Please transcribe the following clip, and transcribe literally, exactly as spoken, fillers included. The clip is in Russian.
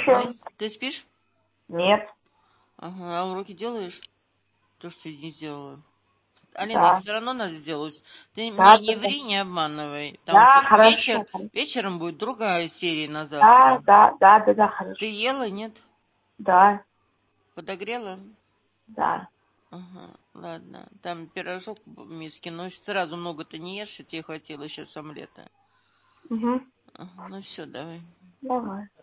Алин, ты спишь? Нет. Ага, а уроки делаешь? То, что я не сделала. Алина, их Да. все равно надо сделать. Ты Да, мне не да, да. ври, не обманывай. Потому что Да, вечер, хорошо. вечером будет другая серия на Да, завтра. да, да, да, да, Ты хорошо. ела, нет? Да, Подогрела? да. Ага, ладно. Там пирожок в миске, но сразу много-то не ешь, и тебе хватило сейчас омлета. Угу. Ага, ну все, давай. Давай.